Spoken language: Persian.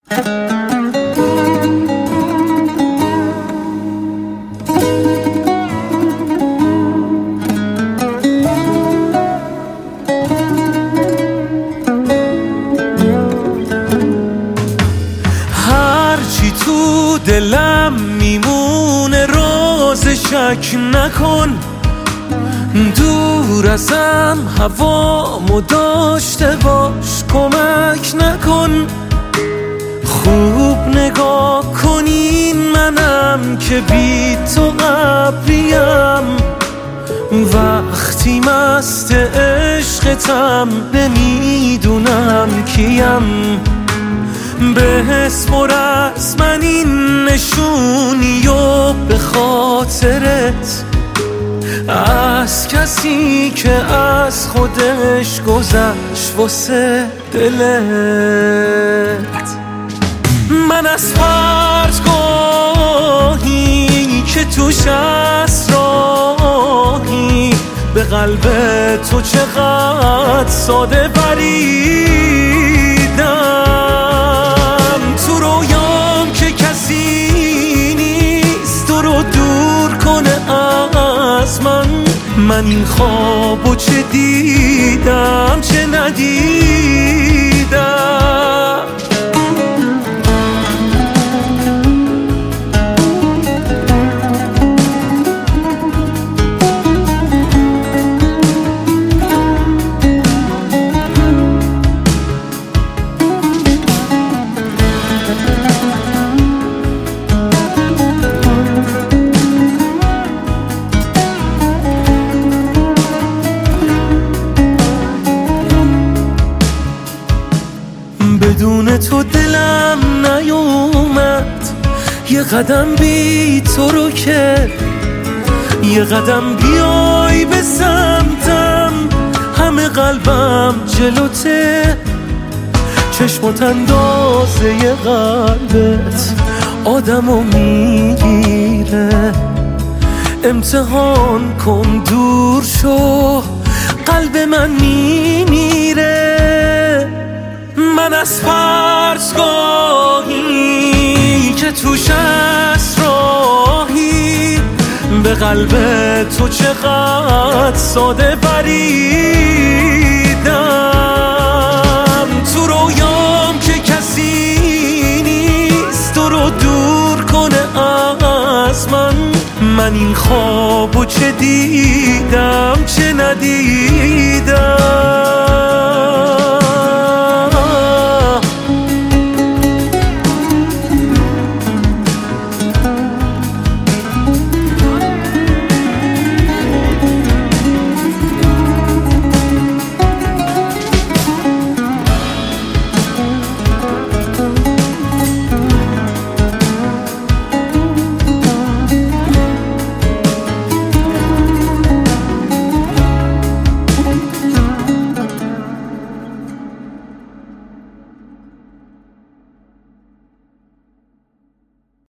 هرچی تو دلم میمونه راز شک نکن، دور ازم هوامو داشته باش کمک نکن. خوب نگاه کنین منم که بی تو قبریم، وقتی مست عشقتم نمیدونم کیم. به اسم و رسم این نشونی و به خاطرت از کسی که از خودش گذشت واسه دلت. من از پرتگاهی که توش اسراری به قلب تو چقدر ساده بریدم. تو رویام که کسی نیست تو رو دور کنه از من این خوابو چه دیدم چه ندیدم. بدون تو دلم نیومد یه قدم بی تو رو که، یه قدم بیای به سمتم همه قلبم جلوته. چشمات اندازه ی قلبت آدمو میگیره، امتحان کن دور شو قلب من میمیره. من از پرتگاهی که توش اسراری به قلب تو چقدر ساده بریدم. تو رویام که کسی نیست تو رو دور کنه از من این خوابو چه دیدم چه ندیدم.